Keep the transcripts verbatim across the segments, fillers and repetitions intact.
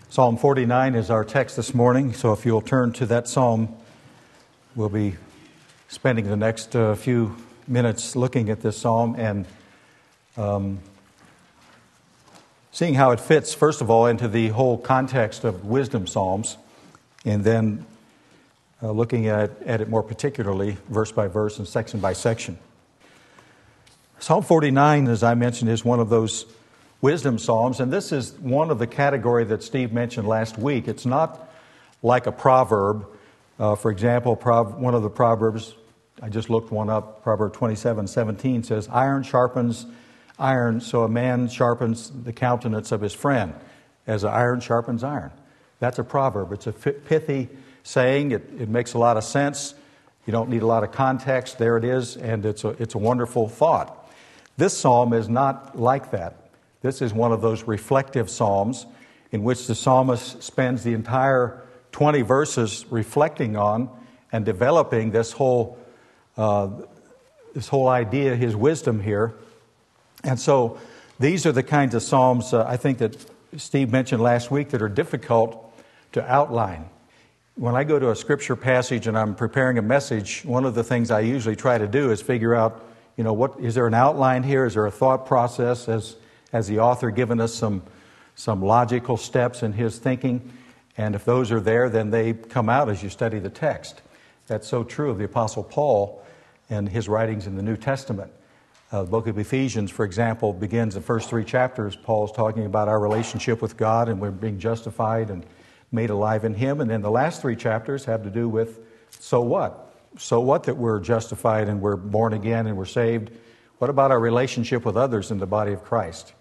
Psalm forty-nine is our text this morning, so if you'll turn to that psalm, we'll be spending the next uh, few minutes looking at this psalm and um, seeing how it fits, first of all, into the whole context of wisdom psalms, and then uh, looking at, at it more particularly, verse by verse and section by section. Psalm forty-nine, as I mentioned, is one of those wisdom psalms, and this is one of the category that Steve mentioned last week. It's not like a proverb. Uh, for example, prov- one of the proverbs, I just looked one up, Proverb twenty-seven seventeen says, "Iron sharpens iron, so a man sharpens the countenance of his friend, as iron sharpens iron." That's a proverb. It's a pithy saying. It, it makes a lot of sense. You don't need a lot of context. There it is, and it's a, it's a wonderful thought. This psalm is not like that. This is one of those reflective psalms in which the psalmist spends the entire twenty verses reflecting on and developing this whole uh, this whole idea, his wisdom here. And so these are the kinds of psalms uh, I think that Steve mentioned last week that are difficult to outline. When I go to a scripture passage and I'm preparing a message, one of the things I usually try to do is figure out, you know, what is there an outline here? Is there a thought process? As Has the author given us some some logical steps in his thinking? And if those are there, then they come out as you study the text. That's so true of the Apostle Paul and his writings in the New Testament. Uh, the book of Ephesians, for example, begins the first three chapters. Paul's talking about our relationship with God and we're being justified and made alive in Him. And then the last three chapters have to do with so what? So what that we're justified and we're born again and we're saved? What about our relationship with others in the body of Christ?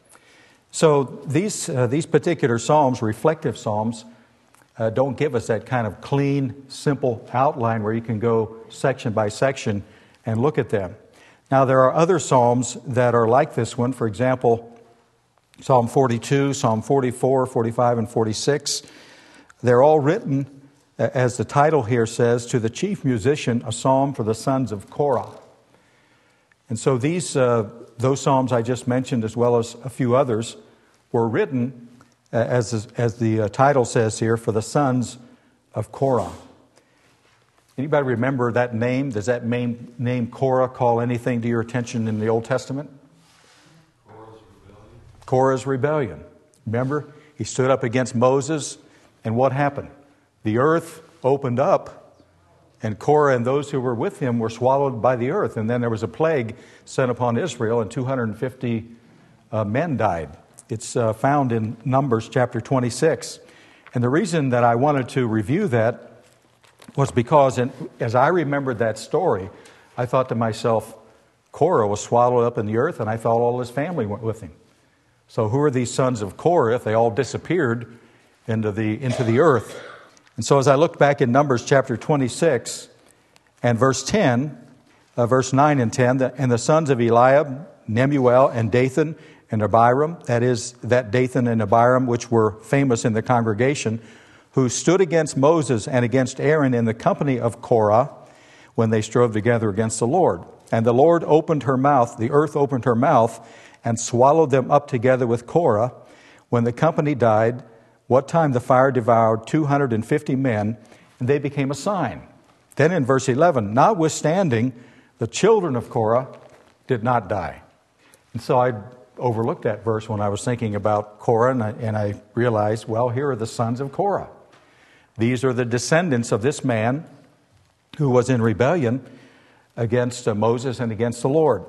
So these uh, these particular psalms, reflective psalms, uh, don't give us that kind of clean, simple outline where you can go section by section and look at them. Now there are other psalms that are like this one. For example, Psalm forty-two, Psalm forty-four, forty-five, and forty-six. They're all written, as the title here says, to the chief musician, a psalm for the sons of Korah. And so these, uh, those psalms I just mentioned, as well as a few others, were written, uh, as, as the uh, title says here, for the sons of Korah. Anybody remember that name? Does that name, name Korah call anything to your attention in the Old Testament? Korah's rebellion. Korah's rebellion. Remember, he stood up against Moses, and what happened? The earth opened up, and Korah and those who were with him were swallowed by the earth. And then there was a plague sent upon Israel, and two hundred fifty uh, men died. It's uh, found in Numbers chapter twenty-six. And the reason that I wanted to review that was because in, as I remembered that story, I thought to myself, Korah was swallowed up in the earth, and I thought all his family went with him. So who are these sons of Korah if they all disappeared into the into the earth? And so as I look back in Numbers chapter twenty-six and verse ten, uh, verse nine and ten, the, and the sons of Eliab, Nemuel, and Dathan, and Abiram, that is, that Dathan and Abiram, which were famous in the congregation, who stood against Moses and against Aaron in the company of Korah when they strove together against the Lord. And the Lord opened her mouth, the earth opened her mouth, and swallowed them up together with Korah. When the company died, what time the fire devoured two hundred fifty men, and they became a sign. Then in verse eleven, notwithstanding, the children of Korah did not die. And so I overlooked that verse when I was thinking about Korah, and I, and I realized, well, here are the sons of Korah. These are the descendants of this man who was in rebellion against uh, Moses and against the Lord.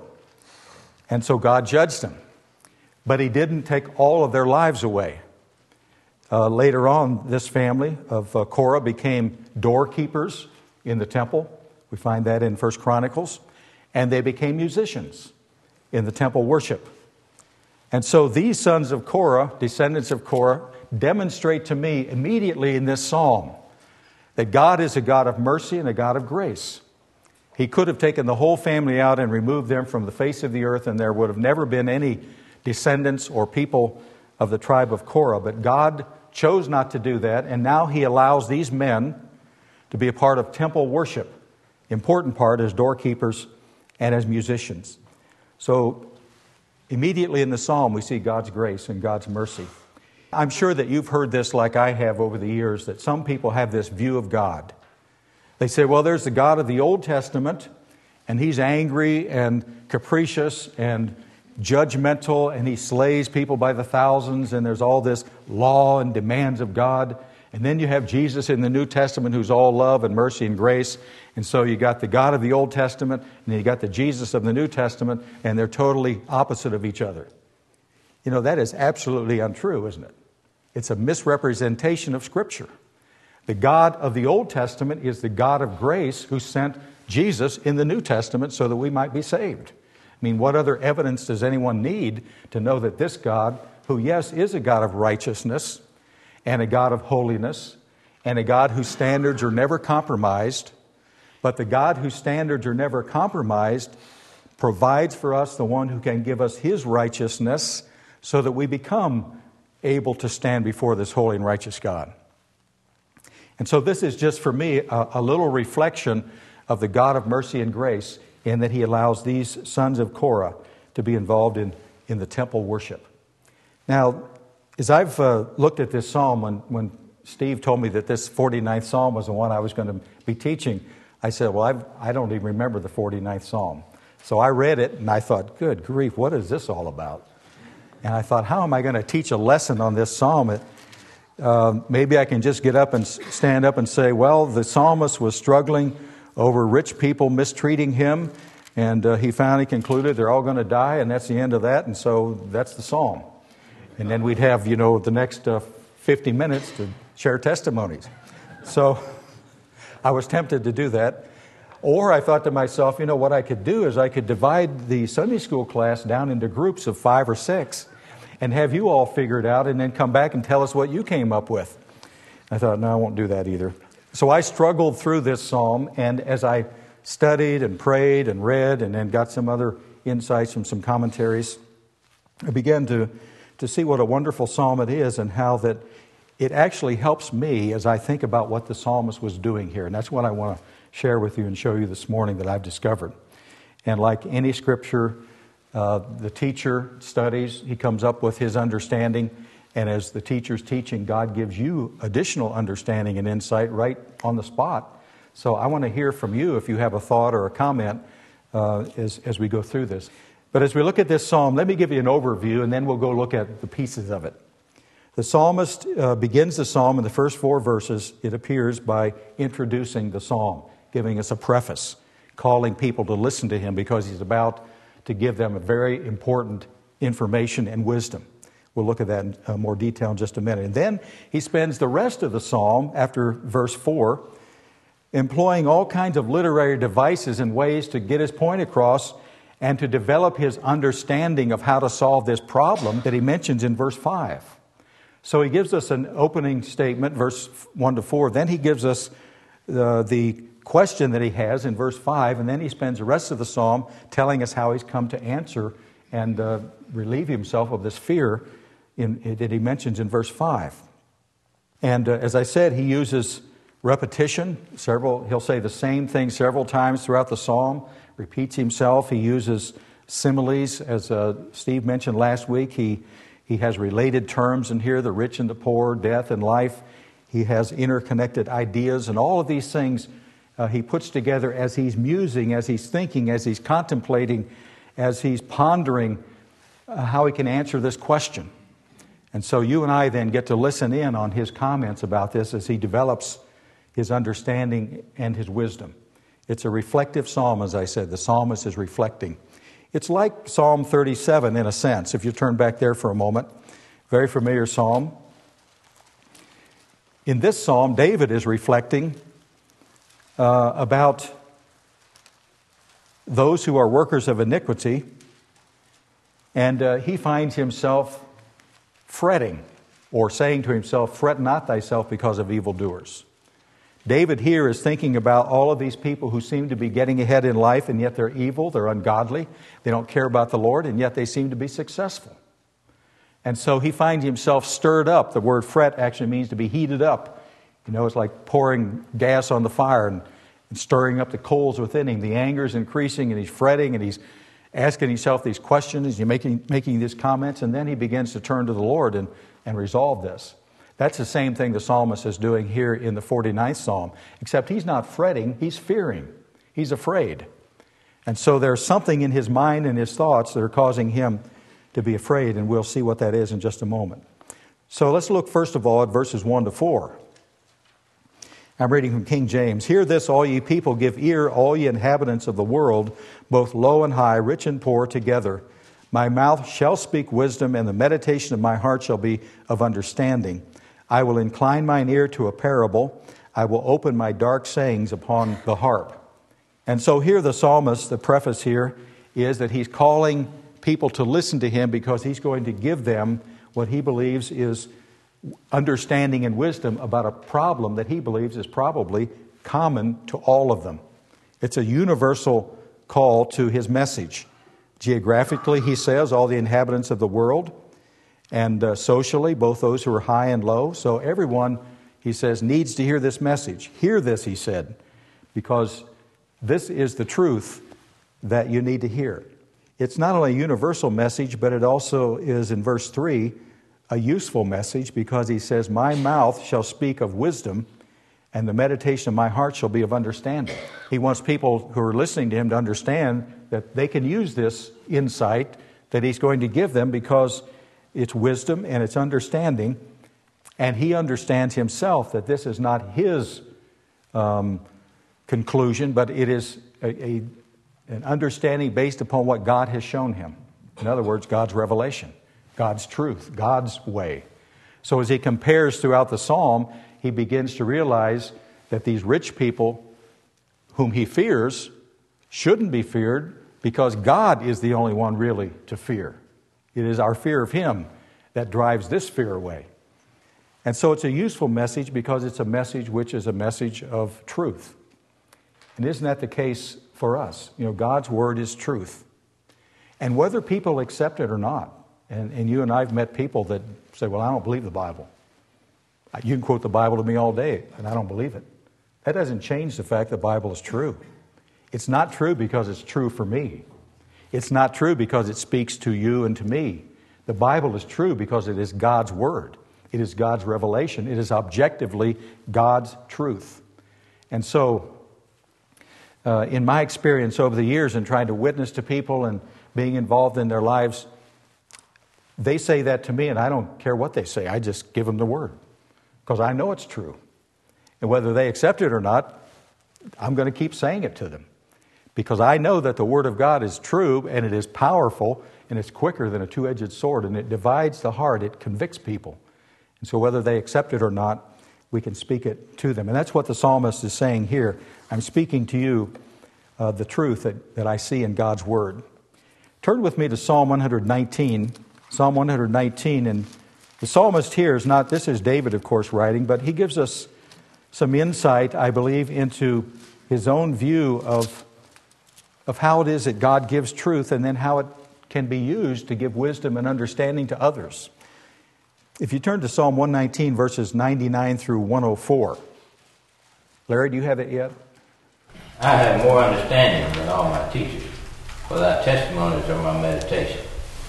And so God judged them. But He didn't take all of their lives away. Uh, later on, this family of uh, Korah became doorkeepers in the temple. We find that in First Chronicles. And they became musicians in the temple worship. And so these sons of Korah, descendants of Korah, demonstrate to me immediately in this psalm that God is a God of mercy and a God of grace. He could have taken the whole family out and removed them from the face of the earth, and there would have never been any descendants or people of the tribe of Korah. But God chose not to do that, and now He allows these men to be a part of temple worship, important part as doorkeepers and as musicians. So immediately in the psalm we see God's grace and God's mercy. I'm sure that you've heard this like I have over the years, that some people have this view of God. They say, well, there's the God of the Old Testament, and He's angry and capricious and judgmental, and He slays people by the thousands, and there's all this law and demands of God. And then you have Jesus in the New Testament, who's all love and mercy and grace. And so you got the God of the Old Testament, and then you got the Jesus of the New Testament, and they're totally opposite of each other. You know, that is absolutely untrue, isn't it? It's a misrepresentation of Scripture. The God of the Old Testament is the God of grace who sent Jesus in the New Testament so that we might be saved. I mean, what other evidence does anyone need to know that this God, who, yes, is a God of righteousness and a God of holiness and a God whose standards are never compromised, but the God whose standards are never compromised provides for us the one who can give us His righteousness so that we become able to stand before this holy and righteous God. And so this is just for me a, a little reflection of the God of mercy and grace in that He allows these sons of Korah to be involved in, in the temple worship. Now, as I've uh, looked at this psalm, when, when Steve told me that this forty-ninth psalm was the one I was going to be teaching, I said, well, I've, I don't even remember the forty-ninth psalm. So I read it and I thought, good grief, what is this all about? And I thought, how am I going to teach a lesson on this psalm? It, uh, maybe I can just get up and stand up and say, well, the psalmist was struggling over rich people mistreating him, and uh, he finally concluded they're all going to die, and that's the end of that, and so that's the psalm. And then we'd have, you know, the next uh, fifty minutes to share testimonies. So I was tempted to do that. Or I thought to myself, you know, what I could do is I could divide the Sunday school class down into groups of five or six and have you all figure it out and then come back and tell us what you came up with. I thought, no, I won't do that either. So I struggled through this psalm, and as I studied and prayed and read and then got some other insights from some commentaries, I began to, to see what a wonderful psalm it is and how that it actually helps me as I think about what the psalmist was doing here. And that's what I want to share with you and show you this morning that I've discovered. And like any scripture, uh, the teacher studies, he comes up with his understanding. And as the teacher's teaching, God gives you additional understanding and insight right on the spot. So I want to hear from you if you have a thought or a comment uh, as, as we go through this. But as we look at this psalm, let me give you an overview, and then we'll go look at the pieces of it. The psalmist uh, begins the psalm in the first four verses, it appears, by introducing the psalm, giving us a preface, calling people to listen to him because he's about to give them a very important information and wisdom. We'll look at that in uh, more detail in just a minute. And then he spends the rest of the psalm, after verse four, employing all kinds of literary devices and ways to get his point across and to develop his understanding of how to solve this problem that he mentions in verse five. So he gives us an opening statement, verse one to four. Then he gives us uh, the question that he has in verse five, and then he spends the rest of the psalm telling us how he's come to answer and uh, relieve himself of this fear in, in, that he mentions in verse five. And uh, as I said, he uses repetition. Several, he'll say the same thing several times throughout the psalm, repeats himself. He uses similes, as uh, Steve mentioned last week. He He has related terms in here, the rich and the poor, death and life. He has interconnected ideas, and all of these things uh, he puts together as he's musing, as he's thinking, as he's contemplating, as he's pondering uh, how he can answer this question. And so you and I then get to listen in on his comments about this as he develops his understanding and his wisdom. It's a reflective psalm, as I said. The psalmist is reflecting. It's like Psalm thirty-seven in a sense, if you turn back there for a moment. Very familiar psalm. In this psalm, David is reflecting uh, about those who are workers of iniquity, and uh, he finds himself fretting, or saying to himself, "Fret not thyself because of evildoers." David here is thinking about all of these people who seem to be getting ahead in life, and yet they're evil, they're ungodly, they don't care about the Lord, and yet they seem to be successful. And so he finds himself stirred up. The word fret actually means to be heated up. You know, it's like pouring gas on the fire and, and stirring up the coals within him. The anger is increasing, and he's fretting, and he's asking himself these questions, he's making, making these comments, and then he begins to turn to the Lord and and resolve this. That's the same thing the psalmist is doing here in the forty-ninth Psalm, except he's not fretting, he's fearing. He's afraid. And so there's something in his mind and his thoughts that are causing him to be afraid, and we'll see what that is in just a moment. So let's look first of all at verses one to four. I'm reading from King James. Hear this, all ye people, give ear, all ye inhabitants of the world, both low and high, rich and poor together. My mouth shall speak wisdom, and the meditation of my heart shall be of understanding. I will incline mine ear to a parable. I will open my dark sayings upon the harp. And so here the psalmist, the preface here, is that he's calling people to listen to him because he's going to give them what he believes is understanding and wisdom about a problem that he believes is probably common to all of them. It's a universal call to his message. Geographically, he says, all the inhabitants of the world, and uh, socially, both those who are high and low. So everyone, he says, needs to hear this message. Hear this, he said, because this is the truth that you need to hear. It's not only a universal message, but it also is, in verse three, a useful message, because he says, my mouth shall speak of wisdom, and the meditation of my heart shall be of understanding. He wants people who are listening to him to understand that they can use this insight that he's going to give them because it's wisdom and it's understanding, and he understands himself that this is not his um, conclusion, but it is a, a, an understanding based upon what God has shown him. In other words, God's revelation, God's truth, God's way. So as he compares throughout the psalm, he begins to realize that these rich people whom he fears shouldn't be feared because God is the only one really to fear. It is our fear of him that drives this fear away. And so it's a useful message because it's a message which is a message of truth. And isn't that the case for us? You know, God's word is truth. And whether people accept it or not, and, and you and I have met people that say, well, I don't believe the Bible. You can quote the Bible to me all day, and I don't believe it. That doesn't change the fact the Bible is true. It's not true because it's true for me. It's not true because it speaks to you and to me. The Bible is true because it is God's word. It is God's revelation. It is objectively God's truth. And so, uh, in my experience over the years in trying to witness to people and being involved in their lives, they say that to me, and I don't care what they say. I just give them the word because I know it's true. And whether they accept it or not, I'm going to keep saying it to them. Because I know that the Word of God is true, and it is powerful, and it's quicker than a two-edged sword, and it divides the heart, it convicts people. And so whether they accept it or not, we can speak it to them. And that's what the psalmist is saying here. I'm speaking to you uh, the truth that, that I see in God's Word. Turn with me to Psalm one nineteen. Psalm one nineteen, and the psalmist here is not, this is David, of course, writing, but he gives us some insight, I believe, into his own view of of how it is that God gives truth and then how it can be used to give wisdom and understanding to others. If you turn to Psalm one nineteen, verses ninety-nine through one oh four. Larry, do you have it yet? I have more understanding than all my teachers, for thy testimonies are my meditation.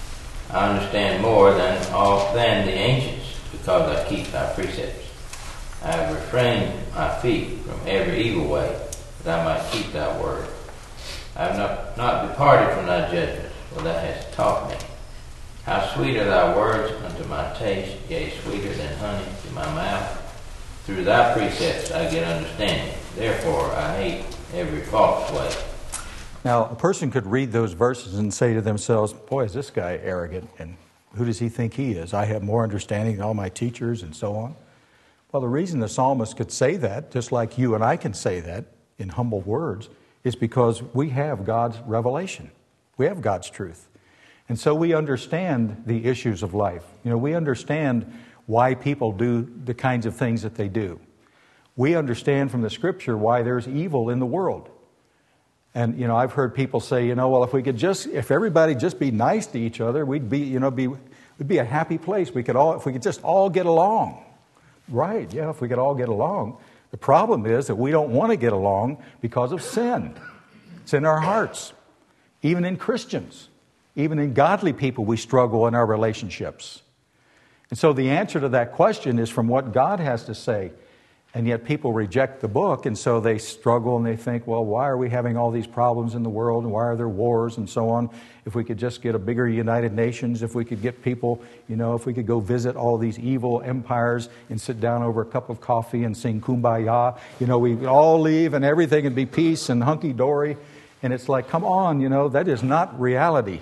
I understand more than all than the ancients, because I keep thy precepts. I have refrained my feet from every evil way, that I might keep thy word. I have not, not departed from thy judgments, for thou hast taught me. How sweet are thy words unto my taste, yea, sweeter than honey to my mouth. Through thy precepts I get understanding. Therefore I hate every false way. Now, a person could read those verses and say to themselves, boy, is this guy arrogant, and who does he think he is? I have more understanding than all my teachers, and so on. Well, the reason the psalmist could say that, just like you and I can say that in humble words, is because we have God's revelation. We have God's truth. And so we understand the issues of life. You know, we understand why people do the kinds of things that they do. We understand from the Scripture why there's evil in the world. And, you know, I've heard people say, you know, well, if we could just, if everybody just be nice to each other, we'd be, you know, be, we'd be a happy place. We could all, if we could just all get along. Right, yeah, if we could all get along. The problem is that we don't want to get along because of sin. It's in our hearts. Even in Christians, even in godly people, we struggle in our relationships. And so the answer to that question is from what God has to say. And yet people reject the book, and so they struggle and they think, well, why are we having all these problems in the world, and why are there wars and so on? If we could just get a bigger United Nations, if we could get people, you know, if we could go visit all these evil empires and sit down over a cup of coffee and sing Kumbaya, you know, we would all leave and everything would be peace and hunky-dory. And it's like, come on, you know, that is not reality.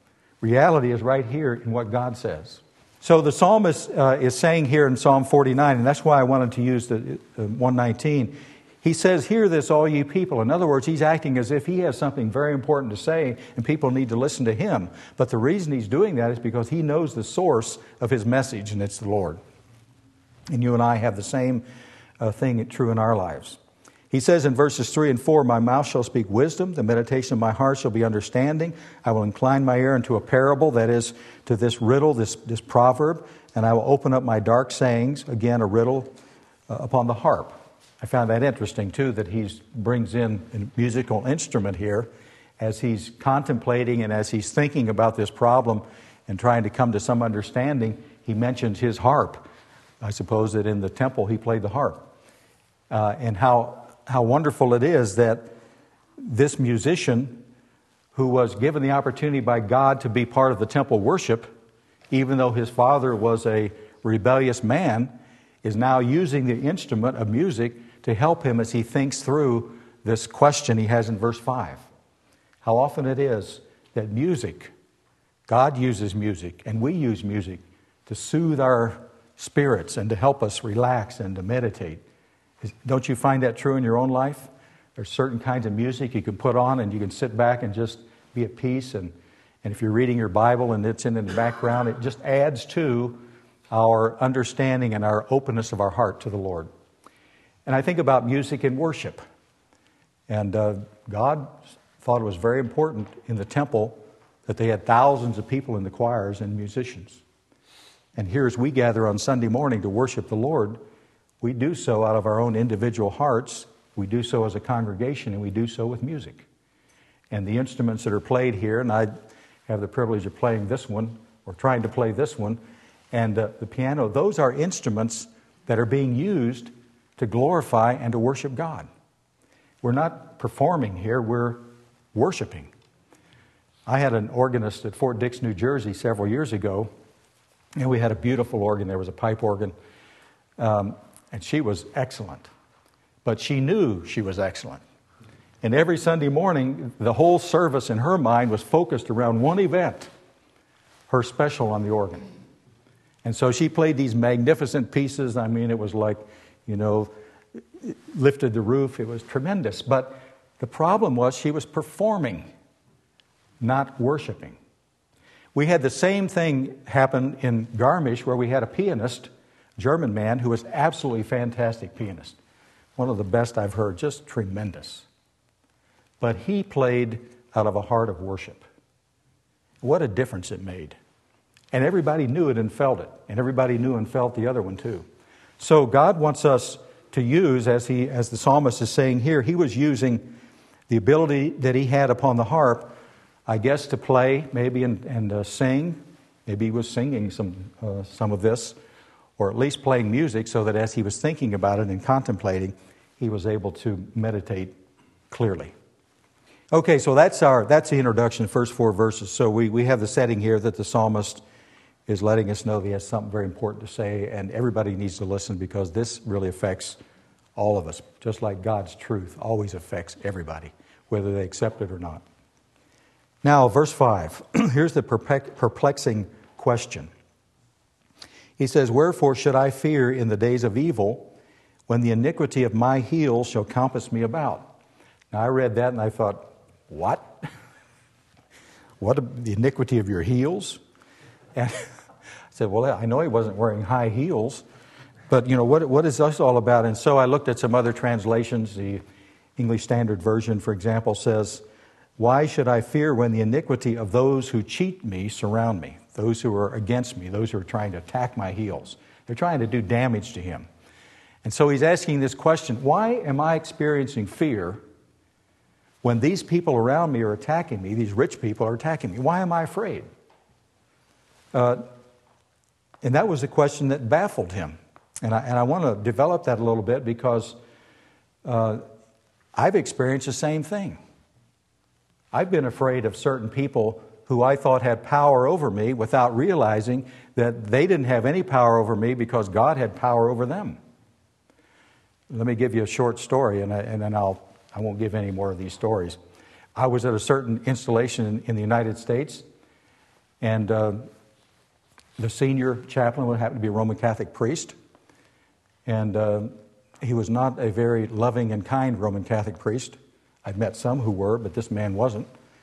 Reality is right here in what God says. So the psalmist uh, is saying here in Psalm forty-nine, and that's why I wanted to use the uh, one nineteen. He says, "Hear this, all ye people." In other words, he's acting as if he has something very important to say, and people need to listen to him. But the reason he's doing that is because he knows the source of his message, and it's the Lord. And you and I have the same uh, thing true in our lives. He says in verses three and four, "My mouth shall speak wisdom, the meditation of my heart shall be understanding. I will incline my ear unto a parable," that is, to this riddle, this, this proverb, "and I will open up my dark sayings," again, a riddle, uh, "upon the harp." I found that interesting, too, that he brings in a musical instrument here as he's contemplating and as he's thinking about this problem and trying to come to some understanding. He mentions his harp. I suppose that in the temple he played the harp. Uh, and how how wonderful it is that this musician, who was given the opportunity by God to be part of the temple worship, even though his father was a rebellious man, is now using the instrument of music to help him as he thinks through this question he has in verse five. How often it is that music, God uses music, and we use music to soothe our spirits and to help us relax and to meditate. Don't you find that true in your own life? There's certain kinds of music you can put on and you can sit back and just be at peace. And, and if you're reading your Bible and it's in the background, it just adds to our understanding and our openness of our heart to the Lord. And I think about music in worship. And uh, God thought it was very important in the temple that they had thousands of people in the choirs and musicians. And here as we gather on Sunday morning to worship the Lord, we do so out of our own individual hearts. We do so as a congregation, and we do so with music. And the instruments that are played here, and I have the privilege of playing this one, or trying to play this one, and uh, the piano, those are instruments that are being used to glorify and to worship God. We're not performing here, we're worshiping. I had an organist at Fort Dix, New Jersey several years ago, and we had a beautiful organ. There was a pipe organ. Um, And she was excellent. But she knew she was excellent. And every Sunday morning, the whole service in her mind was focused around one event, her special on the organ. And so she played these magnificent pieces. I mean, it was like, you know, lifted the roof. It was tremendous. But the problem was she was performing, not worshiping. We had the same thing happen in Garmisch, where we had a pianist, German man, who was absolutely fantastic pianist. One of the best I've heard, just tremendous. But he played out of a heart of worship. What a difference it made. And everybody knew it and felt it. And everybody knew and felt the other one too. So God wants us to use, as he, as the psalmist is saying here, he was using the ability that he had upon the harp, I guess, to play maybe and, and uh, sing. Maybe he was singing some uh, some of this, or at least playing music, so that as he was thinking about it and contemplating, he was able to meditate clearly. Okay, so that's our that's the introduction, the first four verses. So we, we have the setting here that the psalmist is letting us know that he has something very important to say, and everybody needs to listen because this really affects all of us, just like God's truth always affects everybody, whether they accept it or not. Now, verse five, here's the perplexing question. He says, "Wherefore should I fear in the days of evil, when the iniquity of my heels shall compass me about?" Now, I read that and I thought, what? What, the iniquity of your heels? And I said, well, I know he wasn't wearing high heels, but, you know, what what is this all about? And so I looked at some other translations. The English Standard Version, for example, says, "Why should I fear when the iniquity of those who cheat me surround me?" Those who are against me, those who are trying to attack my heels. They're trying to do damage to him. And so he's asking this question, why am I experiencing fear when these people around me are attacking me, these rich people are attacking me? Why am I afraid? Uh, And that was the question that baffled him. And I, and I want to develop that a little bit because uh, I've experienced the same thing. I've been afraid of certain people who I thought had power over me without realizing that they didn't have any power over me because God had power over them. Let me give you a short story, and, I, and then I'll, I won't give any more of these stories. I was at a certain installation in, in the United States, and uh, the senior chaplain would happen to be a Roman Catholic priest, and uh, he was not a very loving and kind Roman Catholic priest. I've met some who were, but this man wasn't.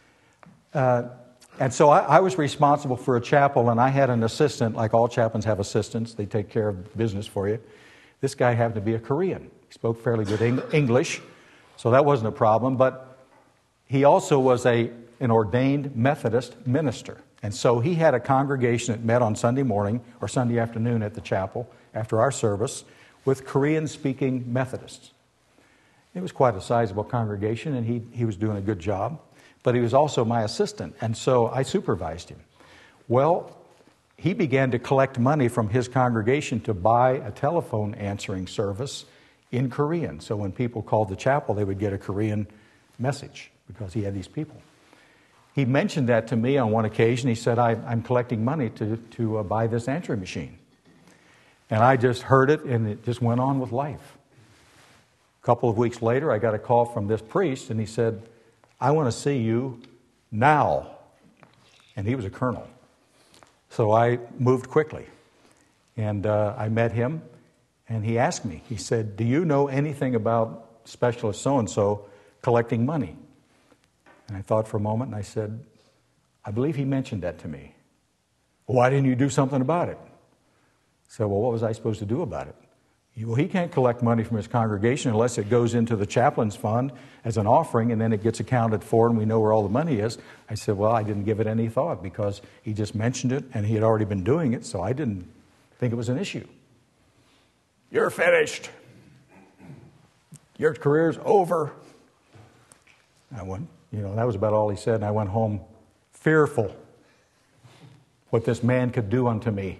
Uh, and so I, I was responsible for a chapel, and I had an assistant, like all chaplains have assistants. They take care of business for you. This guy happened to be a Korean. He spoke fairly good English, so that wasn't a problem. But he also was a, an ordained Methodist minister. And so he had a congregation that met on Sunday morning or Sunday afternoon at the chapel after our service with Korean-speaking Methodists. It was quite a sizable congregation, and he, he was doing a good job. But he was also my assistant, and so I supervised him. Well, he began to collect money from his congregation to buy a telephone answering service in Korean. So when people called the chapel, they would get a Korean message because he had these people. He mentioned that to me on one occasion. He said, I, I'm collecting money to, to uh, buy this answering machine. And I just heard it, and it just went on with life. A couple of weeks later, I got a call from this priest, and he said, I want to see you now. And he was a colonel. So I moved quickly. And uh, I met him, and he asked me, he said, do you know anything about Specialist so-and-so collecting money? And I thought for a moment, and I said, I believe he mentioned that to me. Why didn't you do something about it? So, well, what was I supposed to do about it? Well, he can't collect money from his congregation unless it goes into the chaplain's fund as an offering, and then it gets accounted for, and we know where all the money is. I said, well, I didn't give it any thought because he just mentioned it, and he had already been doing it, so I didn't think it was an issue. You're finished. Your career's over. I went, you know, that was about all he said, and I went home fearful what this man could do unto me.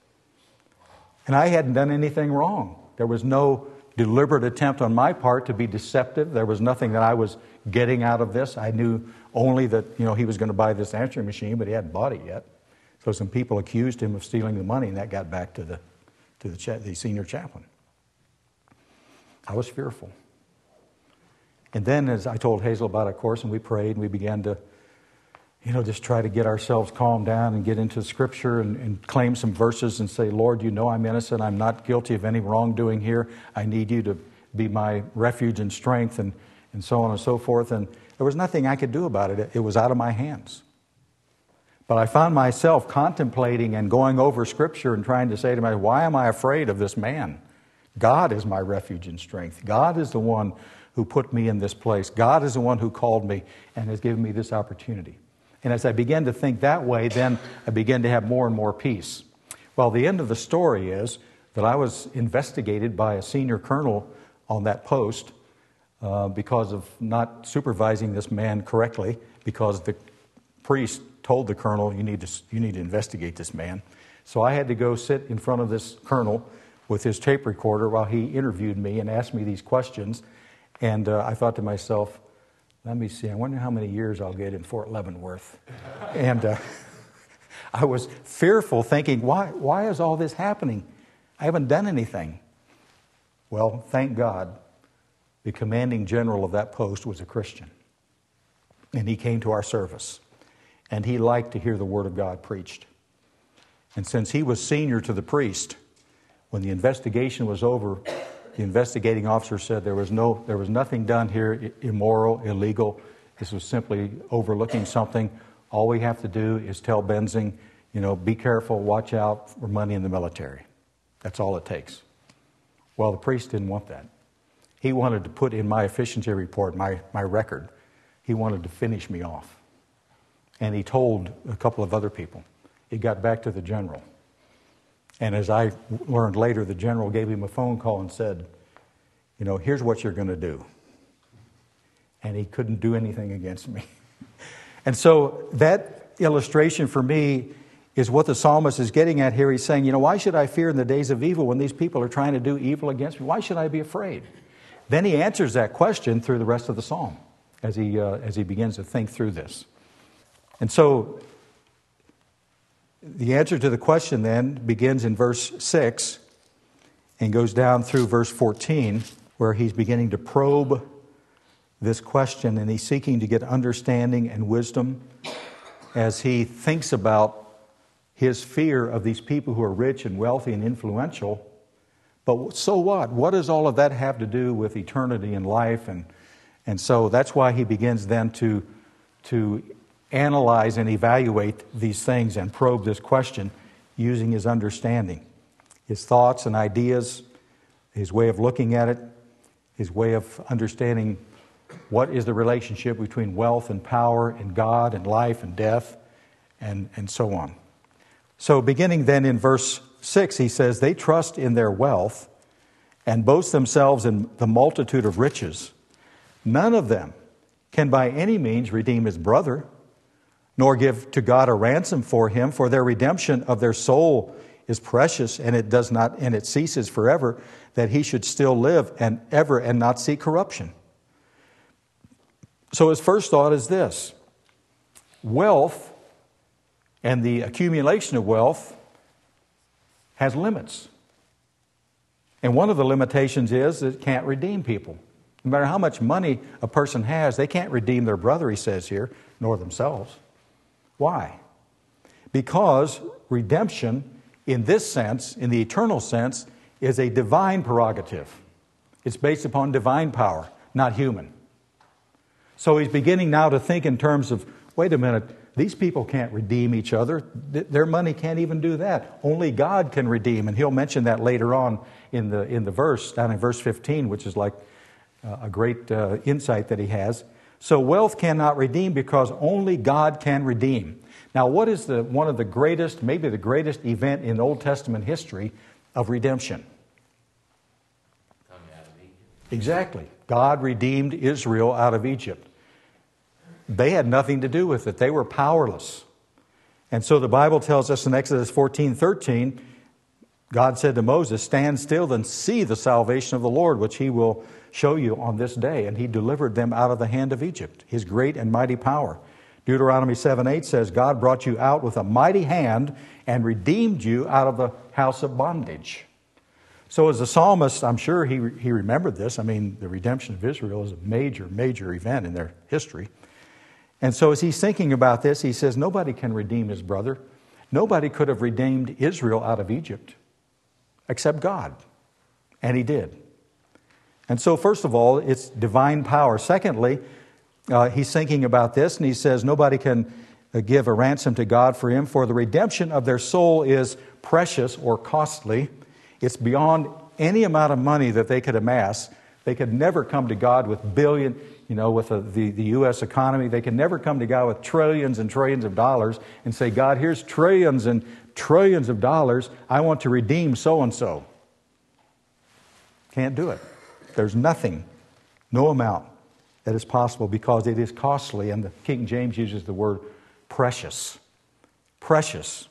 And I hadn't done anything wrong. There was no deliberate attempt on my part to be deceptive. There was nothing that I was getting out of this. I knew only that, you know, he was going to buy this answering machine, but he hadn't bought it yet. So some people accused him of stealing the money, and that got back to the to the, cha- the senior chaplain. I was fearful. And then, as I told Hazel about it, of course, and we prayed, and we began to, you know, just try to get ourselves calmed down and get into Scripture and, and claim some verses and say, Lord, you know I'm innocent. I'm not guilty of any wrongdoing here. I need you to be my refuge and strength, and, and so on and so forth. And there was nothing I could do about it. It was out of my hands. But I found myself contemplating and going over Scripture and trying to say to myself, why am I afraid of this man? God is my refuge and strength. God is the one who put me in this place. God is the one who called me and has given me this opportunity. And as I began to think that way, then I began to have more and more peace. Well, the end of the story is that I was investigated by a senior colonel on that post uh, because of not supervising this man correctly, because the priest told the colonel, you need to you need to investigate this man. So I had to go sit in front of this colonel with his tape recorder while he interviewed me and asked me these questions. And uh, I thought to myself, let me see, I wonder how many years I'll get in Fort Leavenworth. And uh, I was fearful, thinking, why, why is all this happening? I haven't done anything. Well, thank God, the commanding general of that post was a Christian. And he came to our service. And he liked to hear the Word of God preached. And since he was senior to the priest, when the investigation was over, the investigating officer said there was no, there was nothing done here immoral, illegal. This was simply overlooking something. All we have to do is tell Benzing, you know, be careful, watch out for money in the military. That's all it takes. Well, the priest didn't want that. He wanted to put in my efficiency report, my, my record, he wanted to finish me off. And he told a couple of other people. It got back to the general. And as I learned later, the general gave him a phone call and said, you know, here's what you're going to do. And he couldn't do anything against me. And so that illustration for me is what the psalmist is getting at here. He's saying, you know, why should I fear in the days of evil when these people are trying to do evil against me? Why should I be afraid? Then he answers that question through the rest of the psalm as he, uh, as he begins to think through this. And so the answer to the question then begins in verse six and goes down through verse fourteen, where he's beginning to probe this question, and he's seeking to get understanding and wisdom as he thinks about his fear of these people who are rich and wealthy and influential. But so what? What does all of that have to do with eternity and life? And, and so that's why he begins then to, to analyze and evaluate these things and probe this question using his understanding, his thoughts and ideas, his way of looking at it, his way of understanding what is the relationship between wealth and power and God and life and death and, and so on. So beginning then in verse six, he says, they trust in their wealth and boast themselves in the multitude of riches. None of them can by any means redeem his brother, nor give to God a ransom for him, for their redemption of their soul is precious, and it does not, and it ceases forever, that he should still live and ever and not see corruption. So his first thought is this: wealth and the accumulation of wealth has limits. And one of the limitations is that it can't redeem people. No matter how much money a person has, they can't redeem their brother, he says here, nor themselves. Why? Because redemption, in this sense, in the eternal sense, is a divine prerogative. It's based upon divine power, not human. So he's beginning now to think in terms of, wait a minute, these people can't redeem each other. Their money can't even do that. Only God can redeem. And he'll mention that later on in the in the verse, down in verse fifteen, which is like a great uh, insight that he has. So wealth cannot redeem because only God can redeem. Now, what is the one of the greatest, maybe the greatest event in Old Testament history of redemption? Coming out of Egypt. Exactly. God redeemed Israel out of Egypt. They had nothing to do with it. They were powerless. And so the Bible tells us in Exodus fourteen thirteen, God said to Moses, stand still and see the salvation of the Lord, which he will show you on this day. And he delivered them out of the hand of Egypt, his great and mighty power. Deuteronomy seven eight says, God brought you out with a mighty hand and redeemed you out of the house of bondage. So as a psalmist, I'm sure he, he remembered this. I mean, the redemption of Israel is a major, major event in their history. And so as he's thinking about this, he says, nobody can redeem his brother. Nobody could have redeemed Israel out of Egypt except God. And he did. And so first of all, it's divine power. Secondly, uh, he's thinking about this, and he says, nobody can uh, give a ransom to God for him, for the redemption of their soul is precious or costly. It's beyond any amount of money that they could amass. They could never come to God with billion, you know, with a, the, the U S economy. They could never come to God with trillions and trillions of dollars and say, God, here's trillions and trillions of dollars. I want to redeem so-and-so. Can't do it. There's nothing, no amount that is possible because it is costly. And the King James uses the word precious. Precious.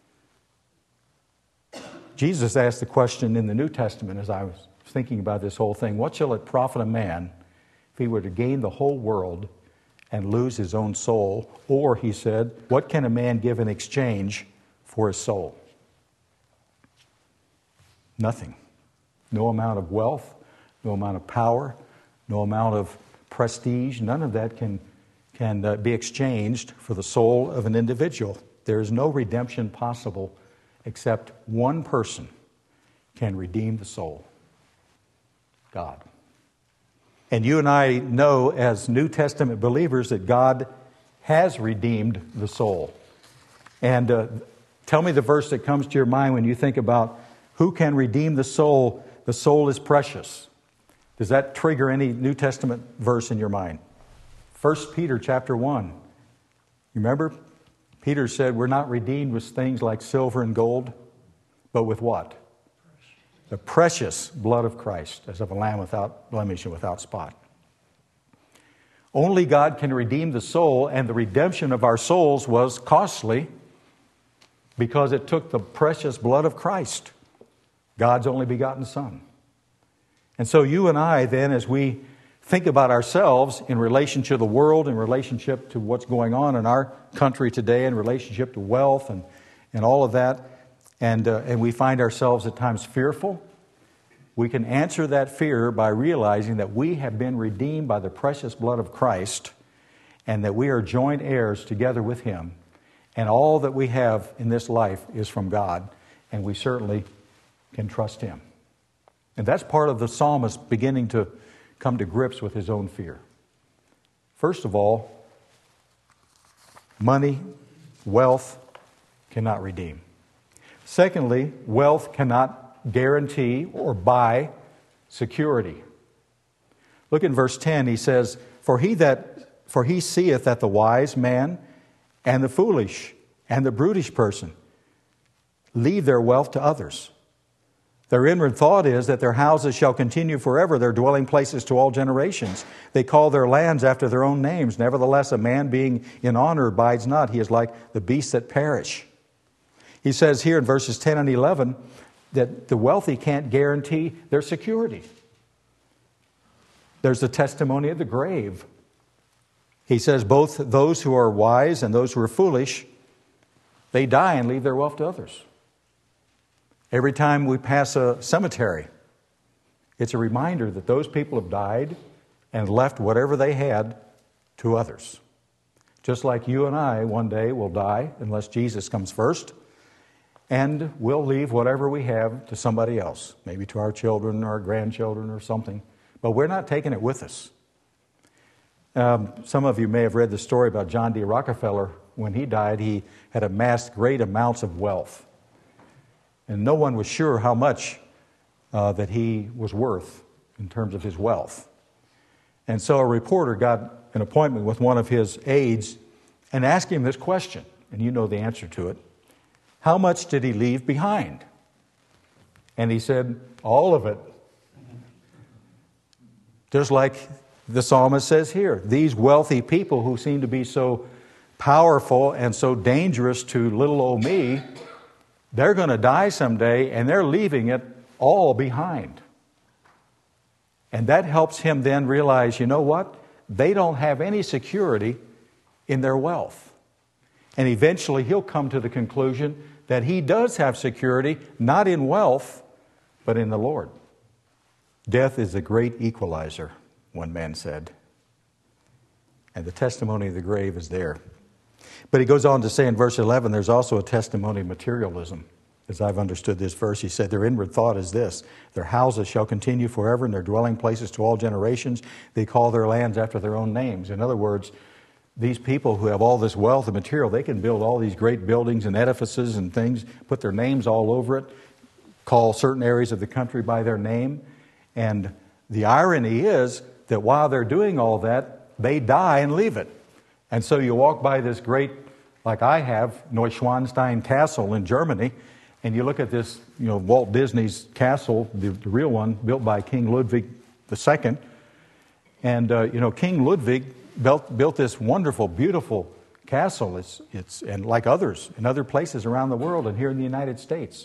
Jesus asked the question in the New Testament as I was thinking about this whole thing, what shall it profit a man if he were to gain the whole world and lose his own soul? Or, he said, what can a man give in exchange for his soul? Nothing. No amount of wealth, no amount of power, no amount of prestige, none of that can, can uh, be exchanged for the soul of an individual. There is no redemption possible except one person can redeem the soul. God. And you and I know as New Testament believers that God has redeemed the soul. And uh, tell me the verse that comes to your mind when you think about who can redeem the soul. The soul is precious. Does that trigger any New Testament verse in your mind? First Peter chapter one. You remember? Peter said we're not redeemed with things like silver and gold, but with what? The precious blood of Christ, as of a lamb without blemish and without spot. Only God can redeem the soul, and the redemption of our souls was costly. because it took the precious blood of Christ, God's only begotten Son. And so you and I then, as we think about ourselves in relation to the world, in relationship to what's going on in our country today, in relationship to wealth and, and all of that, and, uh, and we find ourselves at times fearful, we can answer that fear by realizing that we have been redeemed by the precious blood of Christ and that we are joint heirs together with Him. And all that we have in this life is from God, and we certainly can trust Him. And that's part of the psalmist beginning to come to grips with his own fear. First of all, money, wealth cannot redeem. Secondly, wealth cannot guarantee or buy security. Look in verse ten, he says, For he that for he seeth that the wise man and the foolish and the brutish person leave their wealth to others. Their inward thought is that their houses shall continue forever, their dwelling places to all generations. They call their lands after their own names. Nevertheless, a man being in honor abides not. He is like the beasts that perish. He says here in verses ten and eleven that the wealthy can't guarantee their security. There's the testimony of the grave. He says both those who are wise and those who are foolish, they die and leave their wealth to others. Every time we pass a cemetery, it's a reminder that those people have died and left whatever they had to others. Just like you and I one day will die unless Jesus comes first, and we'll leave whatever we have to somebody else, maybe to our children or our grandchildren or something, but we're not taking it with us. Um, some of you may have read the story about John D. Rockefeller. When he died, he had amassed great amounts of wealth. And no one was sure how much uh, that he was worth in terms of his wealth. And so a reporter got an appointment with one of his aides and asked him this question, and you know the answer to it. How much did he leave behind? And he said, all of it. Just like the psalmist says here, these wealthy people who seem to be so powerful and so dangerous to little old me, they're going to die someday, and they're leaving it all behind. And that helps him then realize, you know what? They don't have any security in their wealth. And eventually he'll come to the conclusion that he does have security, not in wealth, but in the Lord. Death is a great equalizer, one man said. And the testimony of the grave is there. But he goes on to say in verse eleven, there's also a testimony of materialism. As I've understood this verse, he said, their inward thought is this: their houses shall continue forever, and their dwelling places to all generations. They call their lands after their own names. In other words, these people who have all this wealth and material, they can build all these great buildings and edifices and things, put their names all over it, call certain areas of the country by their name. And the irony is that while they're doing all that, they die and leave it. And so you walk by this great, like I have, Neuschwanstein Castle in Germany, and you look at this, you know, Walt Disney's castle, the, the real one, built by King Ludwig the Second. And, uh, you know, King Ludwig built, built this wonderful, beautiful castle. It's, it's, and like others in other places around the world and here in the United States.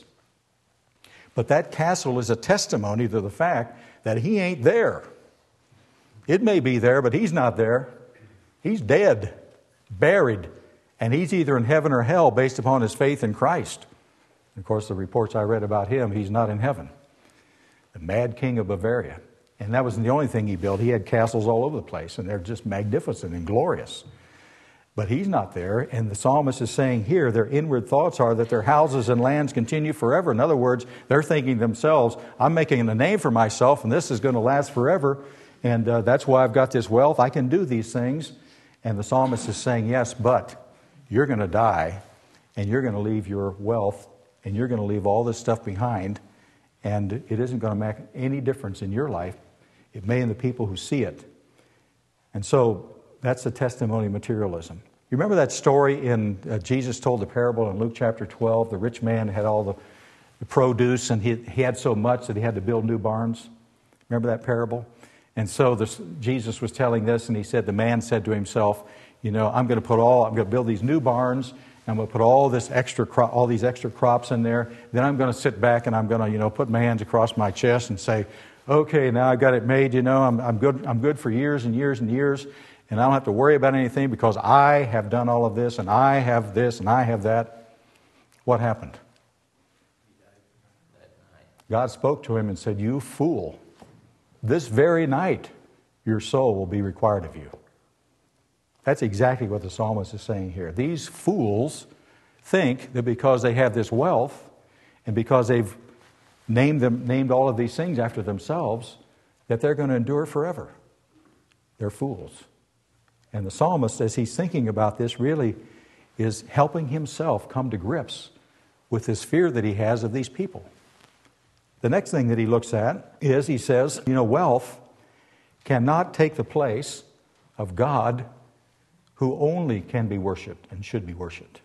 But that castle is a testimony to the fact that he ain't there. It may be there, but he's not there. He's dead, buried, and he's either in heaven or hell based upon his faith in Christ. And of course, the reports I read about him, he's not in heaven. The mad king of Bavaria. And that wasn't the only thing he built. He had castles all over the place, and they're just magnificent and glorious. But he's not there, and the psalmist is saying here, their inward thoughts are that their houses and lands continue forever. In other words, they're thinking themselves, I'm making a name for myself, and this is going to last forever, and uh, that's why I've got this wealth. I can do these things. And the psalmist is saying, yes, but you're going to die, and you're going to leave your wealth, and you're going to leave all this stuff behind, and it isn't going to make any difference in your life. It may in the people who see it. And so that's the testimony of materialism. You remember that story in uh, Jesus told the parable in Luke chapter twelve? The rich man had all the, the produce, and he, he had so much that he had to build new barns. Remember that parable? And so this, Jesus was telling this, and he said, the man said to himself, you know, I'm going to put all, I'm going to build these new barns, I'm going to put all this extra cro- all these extra crops in there. Then I'm going to sit back and I'm going to, you know, put my hands across my chest and say, okay, now I got it made. You know, I'm, I'm good. I'm good for years and years and years, and I don't have to worry about anything because I have done all of this, and I have this, and I have that. What happened? God spoke to him and said, "You fool! This very night, your soul will be required of you." That's exactly what the psalmist is saying here. These fools think that because they have this wealth and because they've named them, named all of these things after themselves, that they're going to endure forever. They're fools. And the psalmist, as he's thinking about this, really is helping himself come to grips with this fear that he has of these people. The next thing that he looks at is, he says, you know, wealth cannot take the place of God, who only can be worshipped and should be worshipped.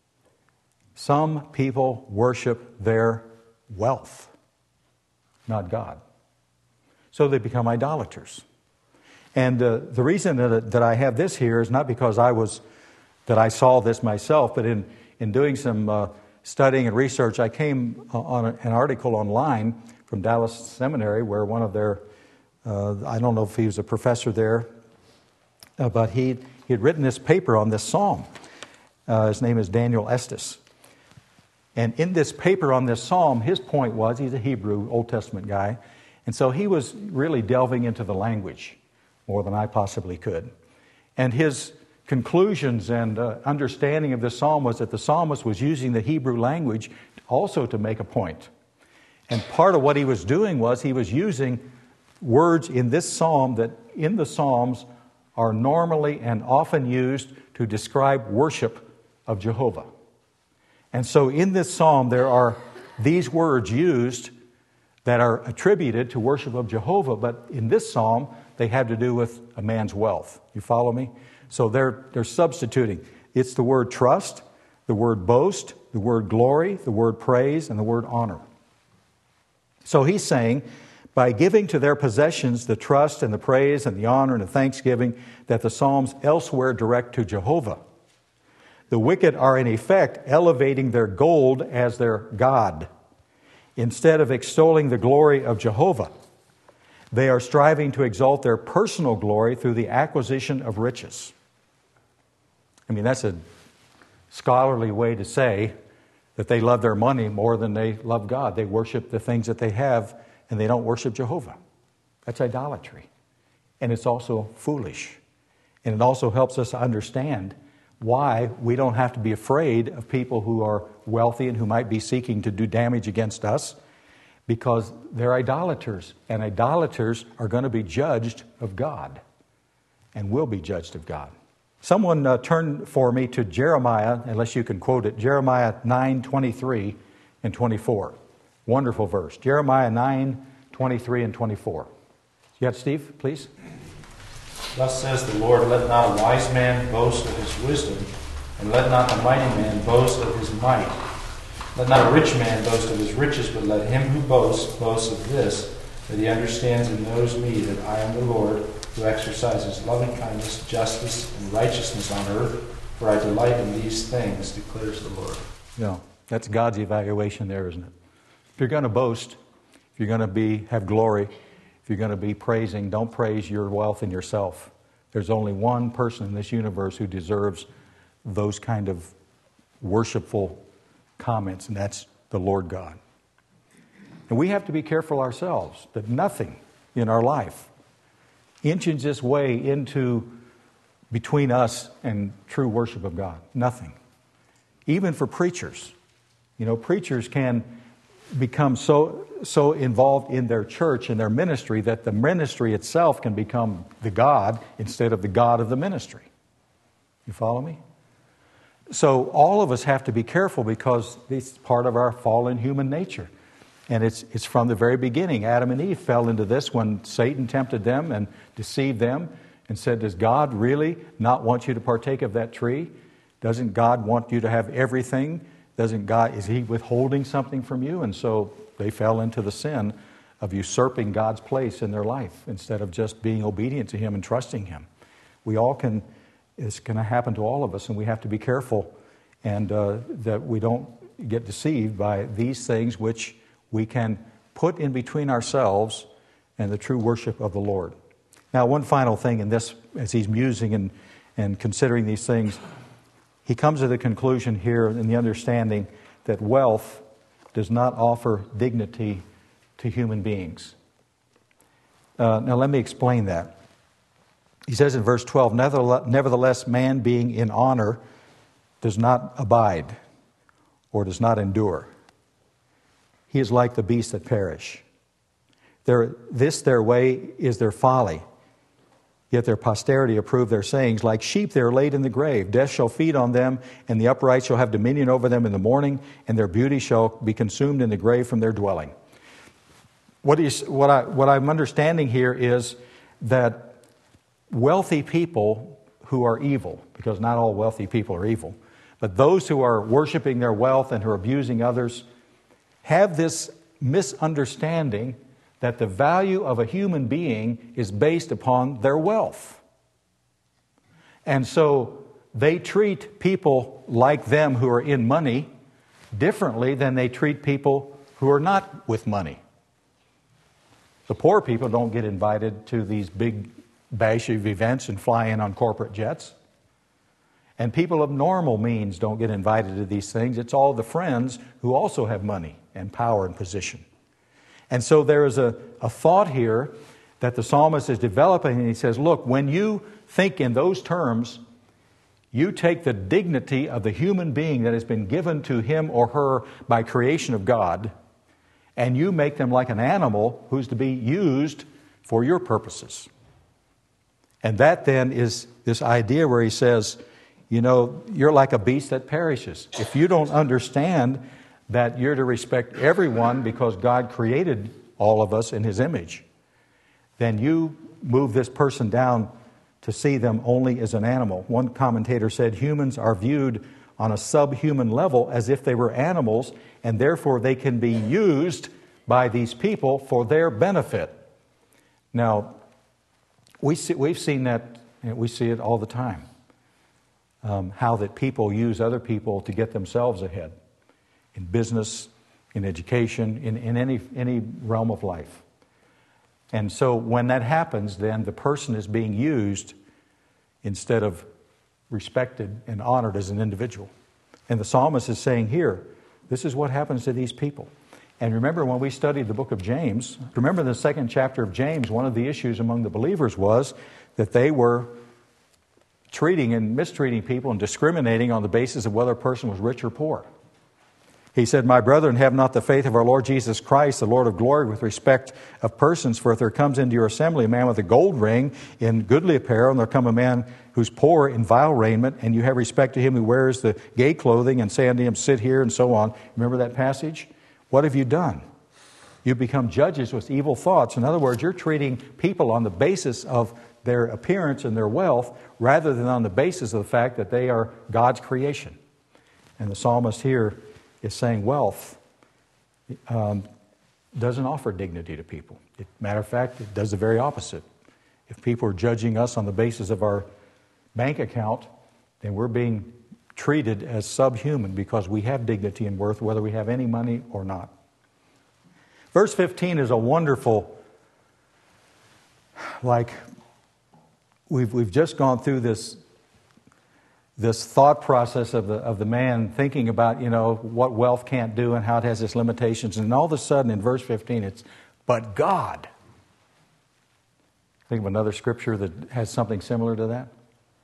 Some people worship their wealth, not God. So they become idolaters. And uh, the reason that, that I have this here is not because I was, that I saw this myself, but in, in doing some uh, studying and research, I came on an article online from Dallas Seminary where one of their, uh, I don't know if he was a professor there, uh, but he He had written this paper on this psalm. Uh, his name is Daniel Estes. And in this paper on this psalm, his point was, he's a Hebrew Old Testament guy, and so he was really delving into the language more than I possibly could. And his conclusions and uh, understanding of this psalm was that the psalmist was using the Hebrew language also to make a point. And part of what he was doing was he was using words in this psalm that in the Psalms are normally and often used to describe worship of Jehovah. And so in this psalm there are these words used that are attributed to worship of Jehovah, but in this psalm they have to do with a man's wealth. You follow me? So they're, they're substituting. It's the word trust, the word boast, the word glory, the word praise, and the word honor. So he's saying, by giving to their possessions the trust and the praise and the honor and the thanksgiving that the Psalms elsewhere direct to Jehovah, the wicked are in effect elevating their gold as their God. Instead of extolling the glory of Jehovah, they are striving to exalt their personal glory through the acquisition of riches. I mean, that's a scholarly way to say that they love their money more than they love God. They worship the things that they have, and they don't worship Jehovah. That's idolatry. And it's also foolish. And it also helps us understand why we don't have to be afraid of people who are wealthy and who might be seeking to do damage against us, because they're idolaters. And idolaters are going to be judged of God and will be judged of God. Someone uh, turn for me to Jeremiah, unless you can quote it, Jeremiah nine twenty-three and twenty-four. Wonderful verse. Jeremiah nine, twenty-three and twenty-four. You got it, Steve, please? Thus says the Lord, let not a wise man boast of his wisdom, and let not the mighty man boast of his might. Let not a rich man boast of his riches, but let him who boasts boast of this, that he understands and knows me, that I am the Lord, who exercises loving kindness, justice, and righteousness on earth, for I delight in these things, declares the Lord. Yeah, that's God's evaluation there, isn't it? If you're going to boast, if you're going to be have glory, if you're going to be praising, don't praise your wealth and yourself. There's only one person in this universe who deserves those kind of worshipful comments, and that's the Lord God. And we have to be careful ourselves that nothing in our life inches its way into between us and true worship of God. Nothing. Even for preachers. You know, preachers can become so so involved in their church and their ministry that the ministry itself can become the God instead of the God of the ministry. You follow me? So all of us have to be careful, because it's part of our fallen human nature. And it's it's from the very beginning. Adam and Eve fell into this when Satan tempted them and deceived them and said, does God really not want you to partake of that tree? Doesn't God want you to have everything? Doesn't God, is He withholding something from you? And so they fell into the sin of usurping God's place in their life instead of just being obedient to Him and trusting Him. We all can, it's going to happen to all of us, and we have to be careful and uh, that we don't get deceived by these things which we can put in between ourselves and the true worship of the Lord. Now, one final thing in this, as he's musing and, and considering these things, he comes to the conclusion here in the understanding that wealth does not offer dignity to human beings. Uh, now, let me explain that. He says in verse twelve, "Nevertheless, man being in honor does not abide or does not endure. He is like the beasts that perish. Their, this their way is their folly. Yet their posterity approve their sayings. Like sheep they are laid in the grave. Death shall feed on them, and the upright shall have dominion over them in the morning, and their beauty shall be consumed in the grave from their dwelling." What, is, what, I, what I'm understanding here is that wealthy people who are evil, because not all wealthy people are evil, but those who are worshiping their wealth and who are abusing others, have this misunderstanding that the value of a human being is based upon their wealth. And so they treat people like them who are in money differently than they treat people who are not with money. The poor people don't get invited to these big bash of events and fly in on corporate jets. And people of normal means don't get invited to these things. It's all the friends who also have money and power and position. And so there is a, a thought here that the psalmist is developing, and he says, look, when you think in those terms, you take the dignity of the human being that has been given to him or her by creation of God, and you make them like an animal who's to be used for your purposes. And that then is this idea where he says, you know, you're like a beast that perishes. If you don't understand that you're to respect everyone because God created all of us in His image, then you move this person down to see them only as an animal. One commentator said humans are viewed on a subhuman level as if they were animals, and therefore they can be used by these people for their benefit. Now, we see, we've seen that, we see it all the time, um, how that people use other people to get themselves ahead in business, in education, in, in any, any realm of life. And so when that happens, then the person is being used instead of respected and honored as an individual. And the psalmist is saying here, this is what happens to these people. And remember when we studied the book of James, remember the second chapter of James, one of the issues among the believers was that they were treating and mistreating people and discriminating on the basis of whether a person was rich or poor. He said, "My brethren, have not the faith of our Lord Jesus Christ, the Lord of glory, with respect of persons. For if there comes into your assembly a man with a gold ring in goodly apparel, and there come a man who's poor in vile raiment, and you have respect to him who wears the gay clothing, and say unto him, sit here," and so on. Remember that passage? What have you done? You become judges with evil thoughts. In other words, you're treating people on the basis of their appearance and their wealth, rather than on the basis of the fact that they are God's creation. And the psalmist here is saying wealth um, doesn't offer dignity to people. It, matter of fact, it does the very opposite. If people are judging us on the basis of our bank account, then we're being treated as subhuman because we have dignity and worth whether we have any money or not. Verse fifteen is a wonderful, like, we've, we've just gone through this this thought process of the of the man thinking about, you know, what wealth can't do and how it has its limitations. And all of a sudden in verse fifteen it's, but God. Think of another scripture that has something similar to that.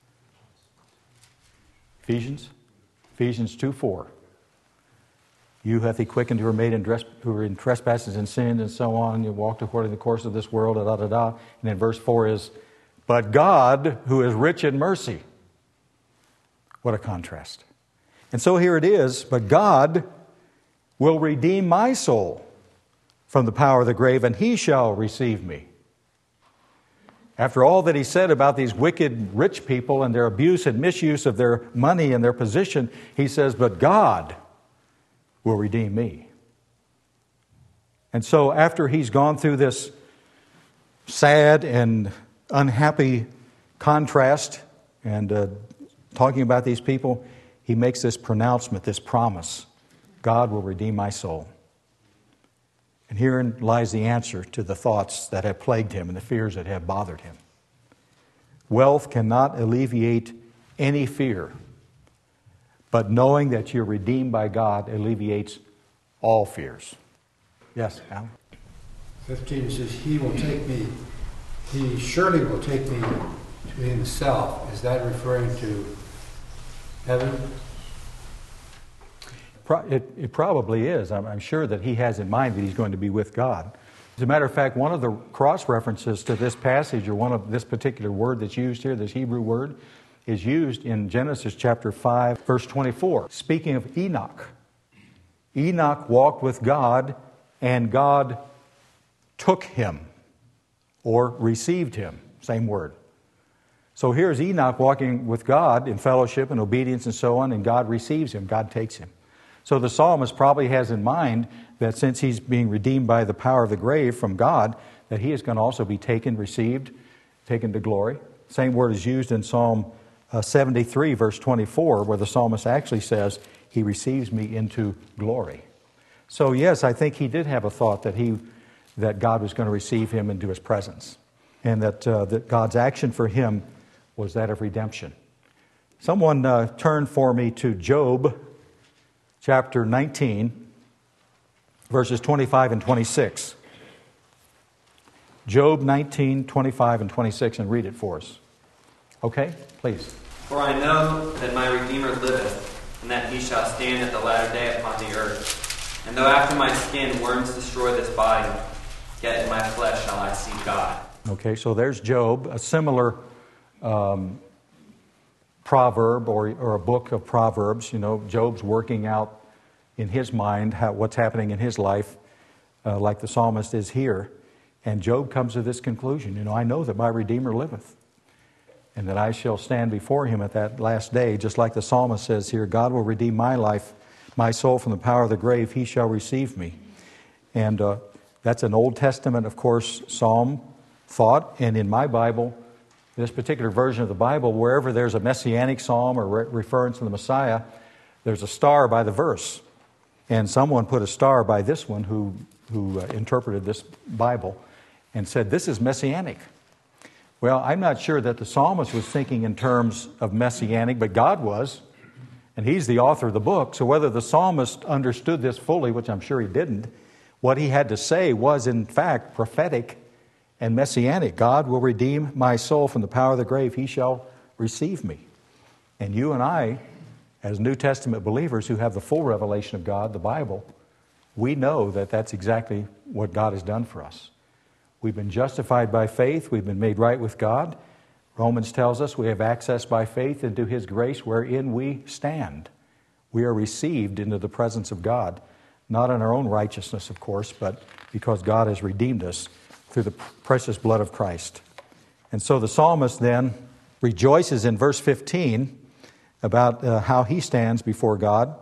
Ephesians. Ephesians two four. You hath he quickened who are made in dress, who are in trespasses and sins and so on. You walked according to the course of this world, da da da da. And then verse four is, but God who is rich in mercy. What a contrast. And so here it is, but God will redeem my soul from the power of the grave, and he shall receive me. After all that he said about these wicked rich people and their abuse and misuse of their money and their position, he says, but God will redeem me. And so after he's gone through this sad and unhappy contrast and uh, talking about these people, he makes this pronouncement, this promise: God will redeem my soul. And herein lies the answer to the thoughts that have plagued him and the fears that have bothered him. Wealth cannot alleviate any fear, but knowing that you're redeemed by God alleviates all fears. Yes, Alan? fifteen says, He will take me, He surely will take me to Himself. Is that referring to heaven? It, it probably is. I'm, I'm sure that he has in mind that he's going to be with God. As a matter of fact, one of the cross references to this passage, or one of this particular word that's used here, this Hebrew word, is used in Genesis chapter five, verse twenty-four. Speaking of Enoch. Enoch walked with God, and God took him, or received him. Same word. So here's Enoch walking with God in fellowship and obedience and so on, and God receives him. God takes him. So the psalmist probably has in mind that since he's being redeemed by the power of the grave from God, that he is going to also be taken, received, taken to glory. Same word is used in Psalm seventy-three, verse twenty-four, where the psalmist actually says, He receives me into glory. So yes, I think he did have a thought that he, that God was going to receive him into His presence, and that, uh, that God's action for him was that of redemption. Someone uh, turn for me to Job chapter nineteen, verses twenty-five and twenty-six. Job nineteen, twenty-five and twenty-six, and read it for us. Okay, please. For I know that my Redeemer liveth, and that He shall stand at the latter day upon the earth. And though after my skin worms destroy this body, yet in my flesh shall I see God. Okay, so there's Job, a similar um, proverb or, or a book of Proverbs. You know, Job's working out in his mind how, what's happening in his life, uh, like the psalmist is here. And Job comes to this conclusion: you know, I know that my Redeemer liveth, and that I shall stand before Him at that last day, just like the psalmist says here, God will redeem my life, my soul from the power of the grave. He shall receive me. And uh, that's an Old Testament, of course, psalm thought. And in my Bible, this particular version of the Bible, wherever there's a messianic psalm or re- reference to the Messiah, there's a star by the verse. And someone put a star by this one who, who uh, interpreted this Bible and said, this is messianic. Well, I'm not sure that the psalmist was thinking in terms of messianic, but God was, and He's the author of the book. So whether the psalmist understood this fully, which I'm sure he didn't, what he had to say was in fact prophetic and messianic. God will redeem my soul from the power of the grave. He shall receive me. And you and I, as New Testament believers who have the full revelation of God, the Bible, we know that that's exactly what God has done for us. We've been justified by faith. We've been made right with God. Romans tells us we have access by faith into His grace wherein we stand. We are received into the presence of God, not in our own righteousness, of course, but because God has redeemed us through the precious blood of Christ. And so the psalmist then rejoices in verse fifteen about uh, how he stands before God.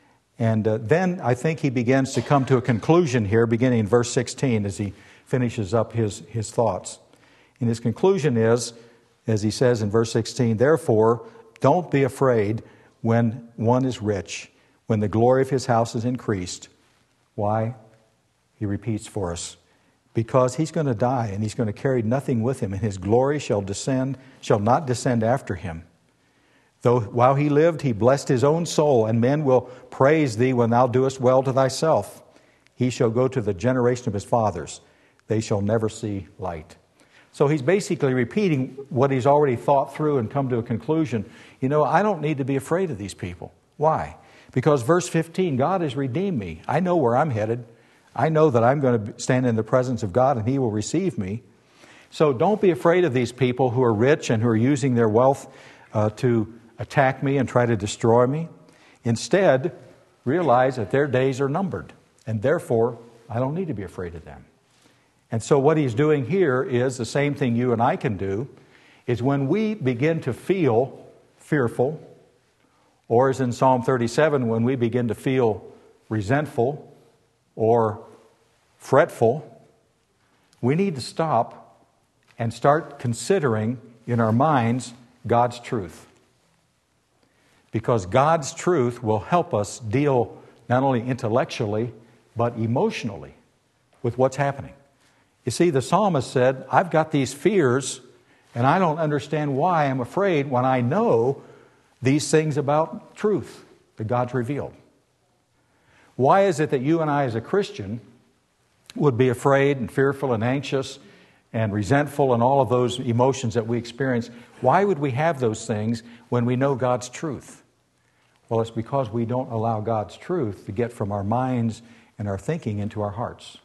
And uh, then I think he begins to come to a conclusion here, beginning in verse sixteen, as he finishes up his, his thoughts. And his conclusion is, as he says in verse sixteen, therefore, don't be afraid when one is rich, when the glory of his house is increased. Why? He repeats for us. Because he's going to die, and he's going to carry nothing with him, and his glory shall descend, shall not descend after him. Though while he lived, he blessed his own soul, and men will praise thee when thou doest well to thyself. He shall go to the generation of his fathers. They shall never see light. So he's basically repeating what he's already thought through and come to a conclusion. You know, I don't need to be afraid of these people. Why? Because verse fifteen, God has redeemed me. I know where I'm headed. I know that I'm going to stand in the presence of God and He will receive me. So don't be afraid of these people who are rich and who are using their wealth uh, to attack me and try to destroy me. Instead, realize that their days are numbered, and therefore I don't need to be afraid of them. And so what he's doing here is the same thing you and I can do, is when we begin to feel fearful, or as in Psalm thirty-seven, when we begin to feel resentful or fretful, we need to stop and start considering in our minds God's truth. because God's truth will help us deal not only intellectually, but emotionally with what's happening. You see, the psalmist said, I've got these fears, and I don't understand why I'm afraid when I know these things about truth that God's revealed. Why is it that you and I as a Christian would be afraid and fearful and anxious and resentful and all of those emotions that we experience? Why would we have those things when we know God's truth? Well, it's because we don't allow God's truth to get from our minds and our thinking into our hearts.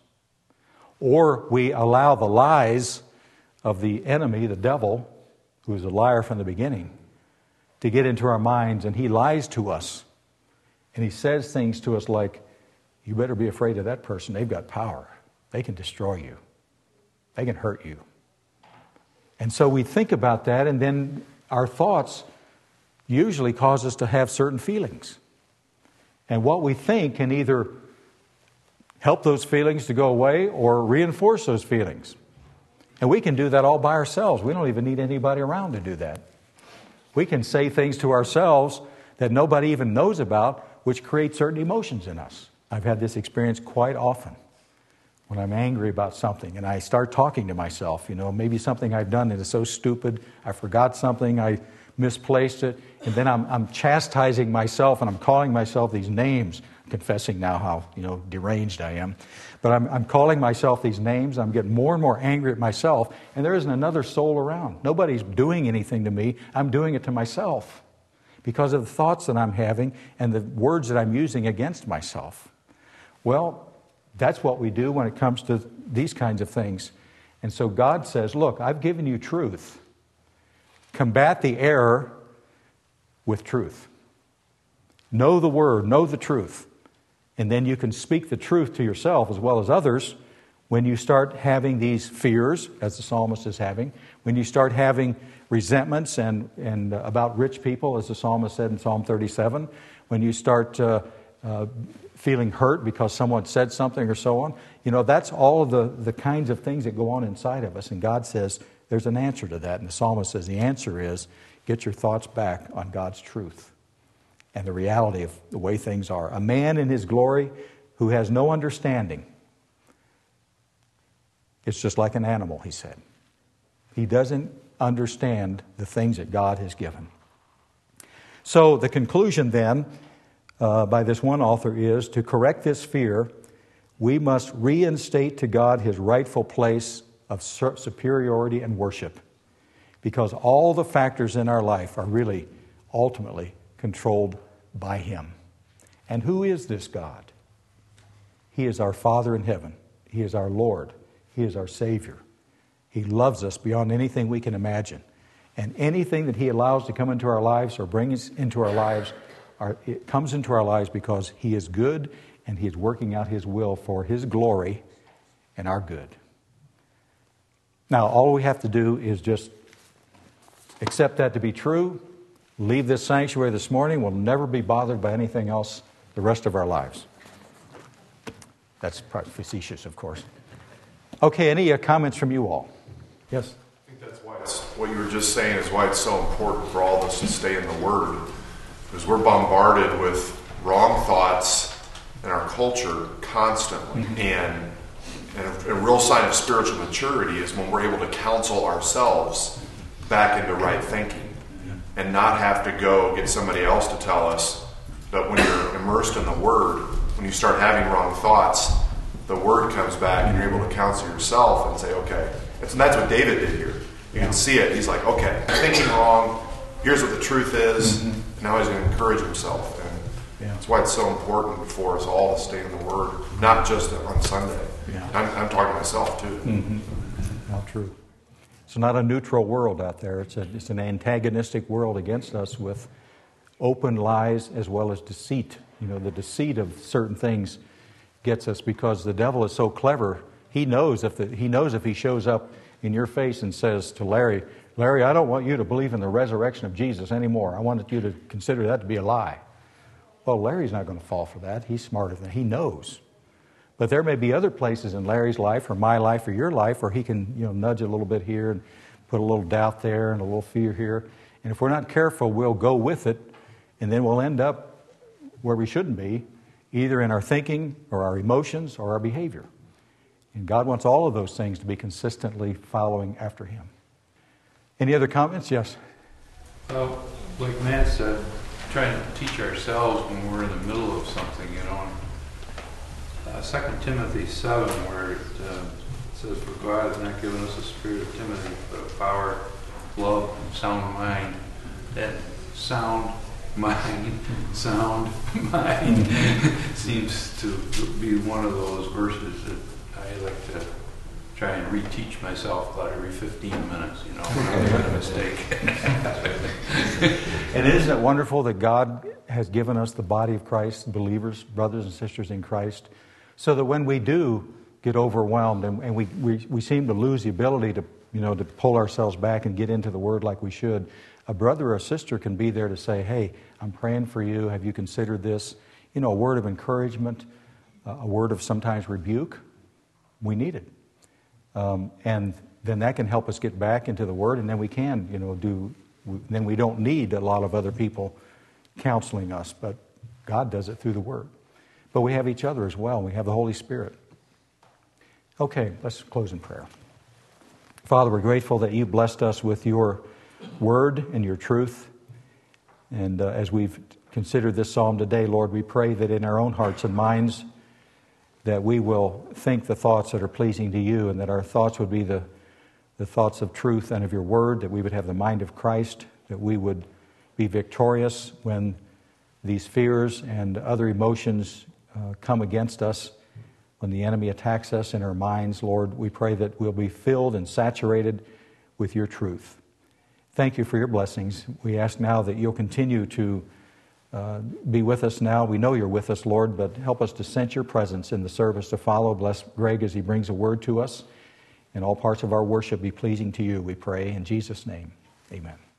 Or we allow the lies of the enemy, the devil, who is a liar from the beginning, to get into our minds, and he lies to us. And he says things to us like, you better be afraid of that person. They've got power. They can destroy you. They can hurt you. And so we think about that, and then our thoughts usually cause us to have certain feelings. And what we think can either help those feelings to go away or reinforce those feelings. And we can do that all by ourselves. We don't even need anybody around to do that. We can say things to ourselves that nobody even knows about, which create certain emotions in us. I've had this experience quite often when I'm angry about something and I start talking to myself, you know, maybe something I've done that is so stupid, I forgot something, I misplaced it, and then I'm, I'm chastising myself and I'm calling myself these names, confessing now how, you know, deranged I am. But I'm, I'm calling myself these names, I'm getting more and more angry at myself, and there isn't another soul around. Nobody's doing anything to me, I'm doing it to myself because of the thoughts that I'm having and the words that I'm using against myself. Well, that's what we do when it comes to these kinds of things. And so God says, look, I've given you truth. Combat the error with truth. Know the Word, know the truth. And then you can speak the truth to yourself as well as others when you start having these fears, as the psalmist is having, when you start having resentments and, and uh, about rich people, as the psalmist said in Psalm thirty-seven, when you start uh, uh, feeling hurt because someone said something or so on, you know, that's all of the, the kinds of things that go on inside of us. And God says there's an answer to that. And the psalmist says the answer is get your thoughts back on God's truth and the reality of the way things are. A man in his glory who has no understanding, it's just like an animal, he said. He doesn't understand the things that God has given. So the conclusion then, uh, by this one author is, to correct this fear, we must reinstate to God His rightful place of superiority and worship. Because all the factors in our life are really, ultimately, controlled by Him. And who is this God? He is our Father in heaven. He is our Lord. He is our Savior. He loves us beyond anything we can imagine. And anything that He allows to come into our lives or brings into our lives, are, it comes into our lives because He is good and He is working out His will for His glory and our good. Now, all we have to do is just accept that to be true, leave this sanctuary this morning, we'll never be bothered by anything else the rest of our lives. That's probably facetious, of course. Okay, any uh, comments from you all? Yes? I think that's why it's, what you were just saying is why it's so important for all of us to stay in the Word. Because we're bombarded with wrong thoughts in our culture constantly. Mm-hmm. And, and a, a real sign of spiritual maturity is when we're able to counsel ourselves back into right thinking. And not have to go get somebody else to tell us. But when you're immersed in the Word, when you start having wrong thoughts, the Word comes back and you're able to counsel yourself and say, okay. And that's what David did here. You can see it. He's like, okay, I'm thinking wrong. Here's what the truth is. Mm-hmm. And now he's going to encourage himself. And yeah. That's why it's so important for us all to stay in the Word, not just on Sunday. Yeah. I'm, I'm talking to myself, too. Mm-hmm. How true. It's not a neutral world out there. It's, a, it's an antagonistic world against us with open lies as well as deceit. You know, the deceit of certain things gets us because the devil is so clever. He knows if the, he knows if he shows up in your face and says to Larry, Larry, I don't want you to believe in the resurrection of Jesus anymore. I wanted you to consider that to be a lie. Well, Larry's not going to fall for that. He's smarter than he knows. But there may be other places in Larry's life or my life or your life where he can, you know, nudge a little bit here and put a little doubt there and a little fear here. And if we're not careful, we'll go with it And then we'll end up where we shouldn't be, either in our thinking or our emotions or our behavior. And God wants all of those things to be consistently following after Him. Any other comments? Yes? Well, like Matt said, trying to teach ourselves when we're in the middle of something, you know. Uh, Second Timothy seven, where it uh, says, "For God has not given us a spirit of timidity, but of power, love, and sound mind." That sound mind, sound mind seems to be one of those verses that I like to try and reteach myself about every fifteen minutes, you know, when I make a mistake. And isn't it wonderful that God has given us the body of Christ, believers, brothers and sisters in Christ, so that when we do get overwhelmed and, and we, we, we seem to lose the ability to, you know, to pull ourselves back and get into the Word like we should, a brother or a sister can be there to say, "Hey, I'm praying for you. Have you considered this?" You know, a word of encouragement, a word of sometimes rebuke. We need it. Um, and then that can help us get back into the Word, and then we can, you know, do, then we don't need a lot of other people counseling us, but God does it through the Word. But we have each other as well. We have the Holy Spirit. Okay, let's close in prayer. Father, we're grateful that you blessed us with your Word and your truth. And uh, as we've considered this psalm today, Lord, we pray that in our own hearts and minds that we will think the thoughts that are pleasing to you, and that our thoughts would be the, the thoughts of truth and of your Word, that we would have the mind of Christ, that we would be victorious when these fears and other emotions uh, come against us, when the enemy attacks us in our minds. Lord, we pray that we'll be filled and saturated with your truth. Thank you for your blessings. We ask now that you'll continue to uh, be with us now. We know you're with us, Lord, but help us to sense your presence in the service to follow. Bless Greg as he brings a word to us. And all parts of our worship be pleasing to you, we pray. In Jesus' name, amen.